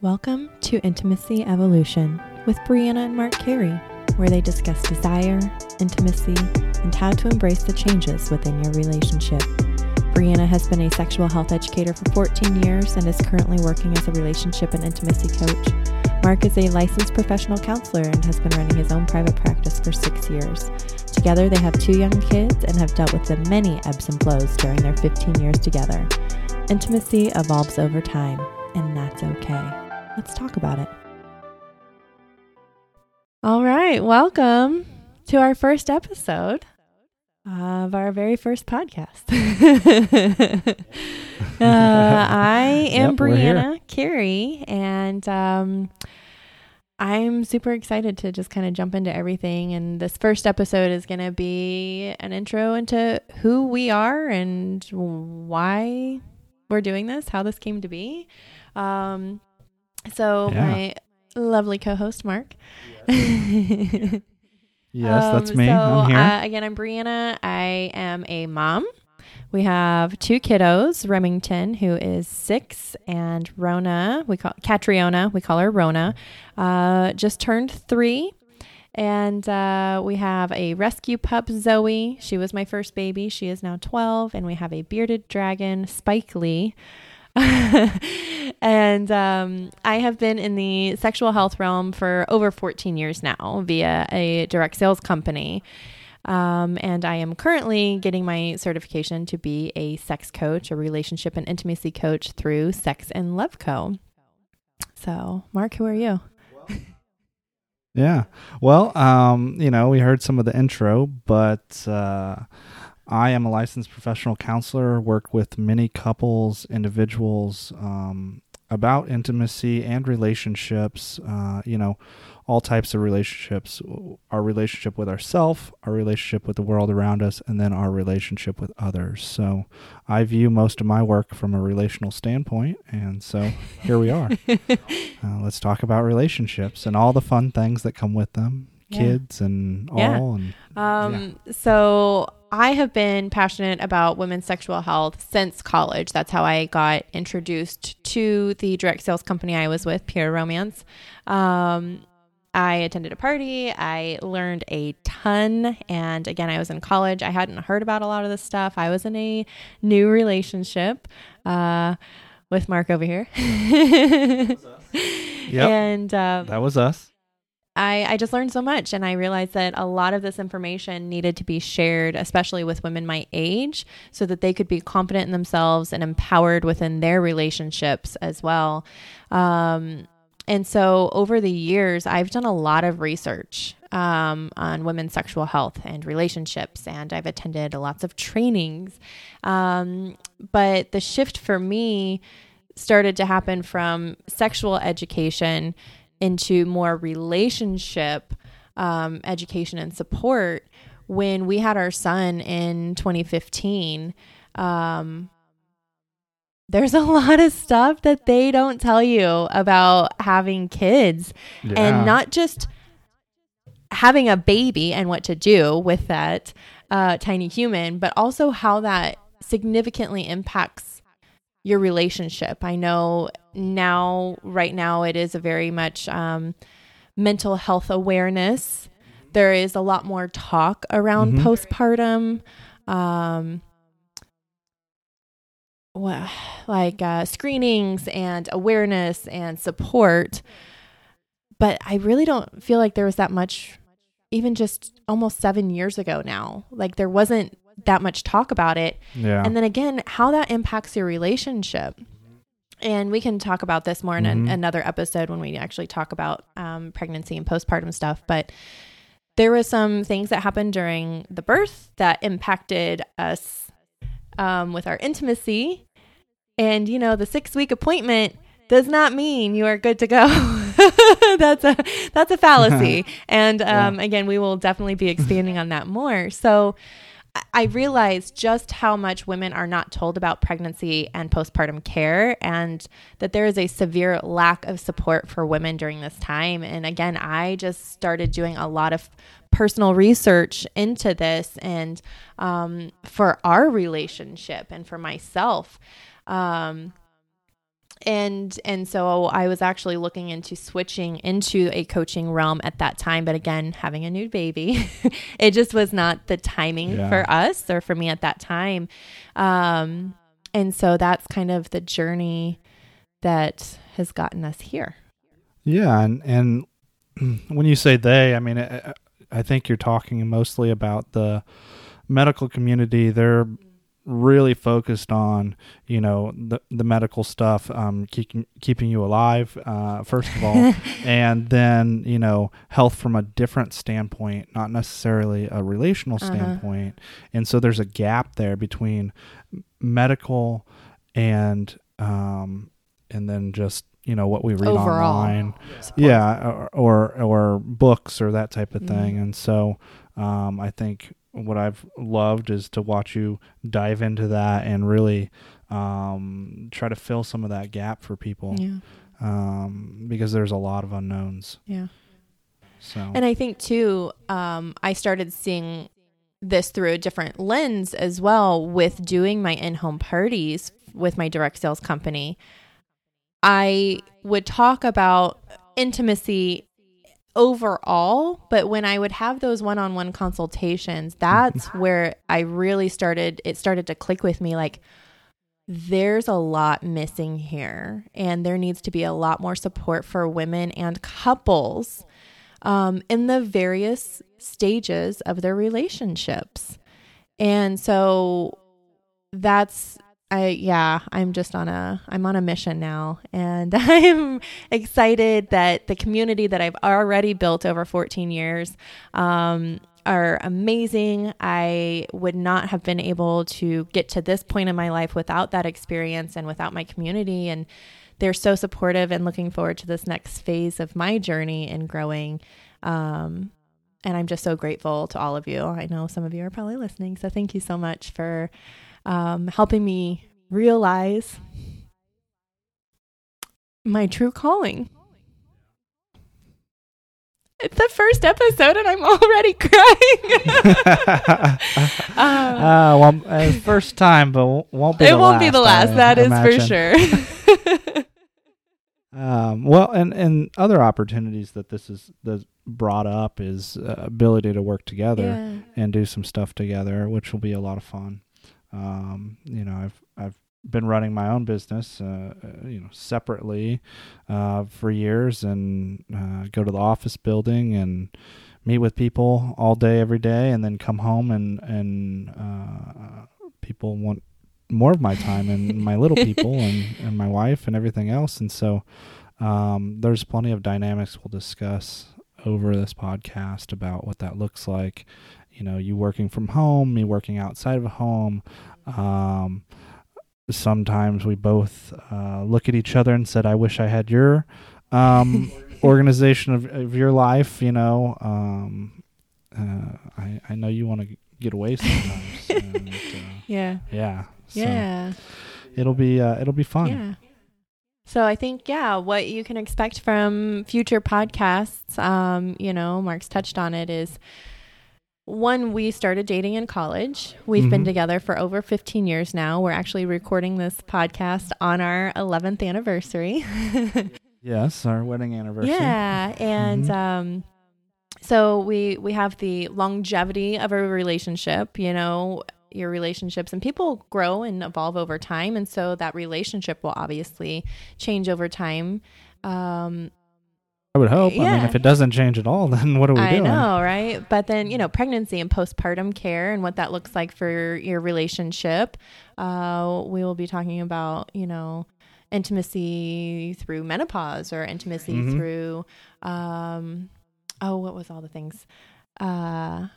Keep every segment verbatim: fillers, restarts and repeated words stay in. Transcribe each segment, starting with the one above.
Welcome to Intimacy Evolution with Brianna and Mark Carey, where they discuss desire, intimacy, and how to embrace the changes within your relationship. Brianna has been a sexual health educator for fourteen years and is currently working as a relationship and intimacy coach. Mark is a licensed professional counselor and has been running his own private practice for six years. Together, they have two young kids and have dealt with the many ebbs and flows during their fifteen years together. Intimacy evolves over time, and that's okay. Let's talk about it. All right, welcome to our first episode of our very first podcast. uh, I am Yep, Brianna Carey, and um, I'm super excited to just kind of jump into everything. And this first episode is going to be an intro into who we are and why we're doing this, how this came to be. Um, so Yeah. my lovely co-host, Mark. Yes, that's Um, me. So, I'm here. Uh, again, I'm Brianna. I am a mom. We have two kiddos, Remington, who is six, and Rona, we call Catriona, we call her Rona, uh, just turned three. And uh, we have a rescue pup, Zoe. She was my first baby. She is now twelve. And we have a bearded dragon, Spike Lee. And um, I have been in the sexual health realm for over fourteen years now via a direct sales company. Um, and I am currently getting my certification to be a sex coach, a relationship and intimacy coach through Sex and Love Co. So, Mark, who are you? Yeah. Well, um, you know, we heard some of the intro, but uh, I am a licensed professional counselor, work with many couples, individuals, um, about intimacy and relationships, uh, you know, all types of relationships, our relationship with ourselves, our relationship with the world around us, and then our relationship with others. So I view most of my work from a relational standpoint, and so here we are. uh, let's talk about relationships and all the fun things that come with them, Yeah. kids and Yeah. all. And Um, so I have been passionate about women's sexual health since college. That's how I got introduced to the direct sales company I was with, Pure Romance. Um, I attended a party. I learned a ton. And again, I was in college. I hadn't heard about a lot of this stuff. I was in a new relationship, uh, with Mark over here. Yep. And, um, that was us. I, I just learned so much, and I realized that a lot of this information needed to be shared, especially with women my age, so that they could be confident in themselves and empowered within their relationships as well. Um, and so over the years, I've done a lot of research um, on women's sexual health and relationships, and I've attended lots of trainings. Um, but the shift for me started to happen from sexual education into more relationship um, education and support when we had our son in twenty fifteen. Um, there's a lot of stuff that they don't tell you about having kids, Yeah. and not just having a baby and what to do with that uh, tiny human, but also how that significantly impacts your relationship. I know now, right now, it is a very much um, mental health awareness. There is a lot more talk around Mhm. postpartum, um, well, like uh, screenings and awareness and support. But I really don't feel like there was that much, even just almost seven years ago now. Like there wasn't that much talk about it. Yeah. And then again, how that impacts your relationship. And we can talk about this more in Mhm. an, another episode when we actually talk about um, pregnancy and postpartum stuff. But there were some things that happened during the birth that impacted us um, with our intimacy. And, you know, the six week appointment does not mean you are good to go. that's a, that's a fallacy. And um, Yeah. again, we will definitely be expanding on that more. So I realized just how much women are not told about pregnancy and postpartum care, and that there is a severe lack of support for women during this time. And again, I just started doing a lot of personal research into this, and um, for our relationship and for myself. Um, and and so I was actually looking into switching into a coaching realm at that time, but again, having a new baby, it just was not the timing Yeah. for us or for me at that time. Um, and so that's kind of the journey that has gotten us here. Yeah, and and when you say they, I mean, I, I think you're talking mostly about the medical community. They're really focused on, you know, the the medical stuff, um, keeping keeping you alive, uh, first of all, and then, you know, health from a different standpoint, not necessarily a relational Uh-huh. standpoint. And so there's a gap there between medical and um, and then just, you know, what we read Overall online, support. yeah, or, or or books or that type of Mhm. thing. And so um, I think what I've loved is to watch you dive into that and really um, try to fill some of that gap for people, Yeah. um, because there's a lot of unknowns. Yeah. So And I think too, um, I started seeing this through a different lens as well with doing my in-home parties with my direct sales company. I would talk about intimacy overall, but when I would have those one-on-one consultations, that's where I really started, it started to click with me, like, there's a lot missing here, and there needs to be a lot more support for women and couples um, in the various stages of their relationships. And so that's, I, yeah, I'm just on a, I'm on a mission now, and I'm excited that the community that I've already built over fourteen years, um, are amazing. I would not have been able to get to this point in my life without that experience and without my community. And they're so supportive, and looking forward to this next phase of my journey and growing. Um, and I'm just so grateful to all of you. I know some of you are probably listening, so thank you so much for um, helping me realize my true calling. It's the first episode and I'm already crying. um, uh, well, uh, first time, but w- won't be it the won't last, be the last. I That is imagine. for sure. Um, well, and, and other opportunities that this is that's brought up is uh, ability to work together Yeah. and do some stuff together, which will be a lot of fun. Um, you know, I've I've been running my own business, uh, uh, you know, separately uh, for years, and uh, go to the office building and meet with people all day, every day, and then come home and and uh, people want more of my time and my little people and, and my wife and everything else. And so um, there's plenty of dynamics we'll discuss over this podcast about what that looks like. You know, you working from home, me working outside of home. Um, sometimes we both uh, look at each other and said, I wish I had your um, organization of, of your life. You know, um, uh, I, I know you want to get away sometimes. and, uh, Yeah. yeah. So Yeah. it'll be uh, it'll be fun. Yeah. So I think, yeah, what you can expect from future podcasts, um, you know, Mark's touched on it, is one, we started dating in college. We've Mhm. been together for over fifteen years now. We're actually recording this podcast on our eleventh anniversary. Yes, our wedding anniversary. Yeah. And Mhm. um, so we we have the longevity of a relationship, you know, your relationships, and people grow and evolve over time. And so that relationship will obviously change over time. Um, I would hope. I mean, Yeah. if it doesn't change at all, then what are we I doing? know, right? But then, you know, pregnancy and postpartum care and what that looks like for your relationship. Uh, we will be talking about, you know, intimacy through menopause, or intimacy Mhm. through, um, oh, what was all the things? Uh,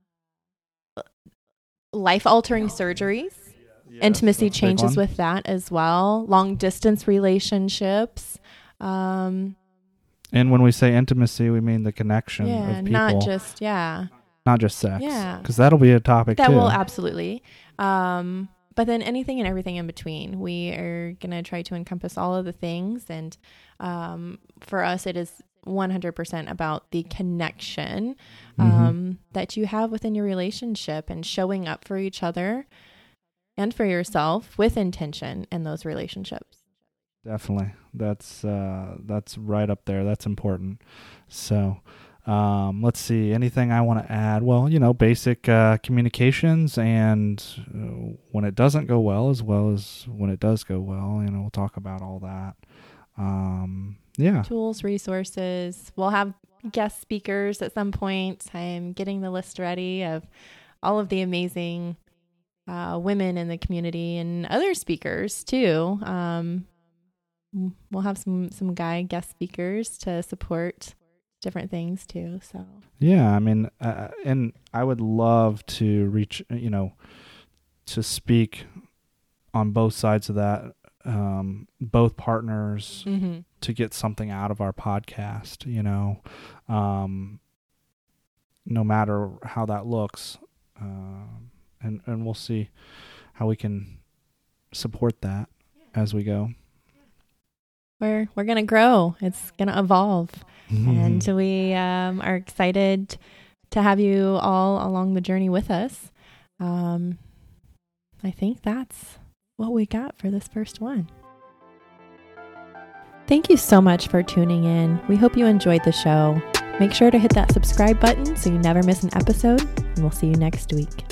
life-altering surgeries. Intimacy that's a big changes one. with that as well. Long distance relationships. Um, And when we say intimacy, we mean the connection yeah, of people, not just, yeah. not just sex. Yeah. Because that'll be a topic That too. will absolutely. Um, but then anything and everything in between. We are going to try to encompass all of the things. And um, for us, it is one hundred percent about the connection um, Mhm. that you have within your relationship, and showing up for each other and for yourself with intention in those relationships. Definitely. That's uh, that's right up there. That's important. So um, let's see. Anything I want to add? Well, you know, basic uh, communications, and uh, when it doesn't go well, as well as when it does go well. You know, we'll talk about all that. Um, yeah. Tools, resources. We'll have guest speakers at some point. I'm getting the list ready of all of the amazing uh, women in the community and other speakers too. Um, we'll have some, some guy guest speakers to support different things too. So, yeah, I mean, uh, and I would love to reach, you know, to speak on both sides of that, um, both partners mm-hmm. to get something out of our podcast, you know, um, no matter how that looks. Um, and, and we'll see how we can support that as we go. We're we're gonna grow. It's gonna evolve, Mm-hmm. and we um, are excited to have you all along the journey with us. Um, I think that's what we got for this first one. Thank you so much for tuning in. We hope you enjoyed the show. Make sure to hit that subscribe button so you never miss an episode, and we'll see you next week.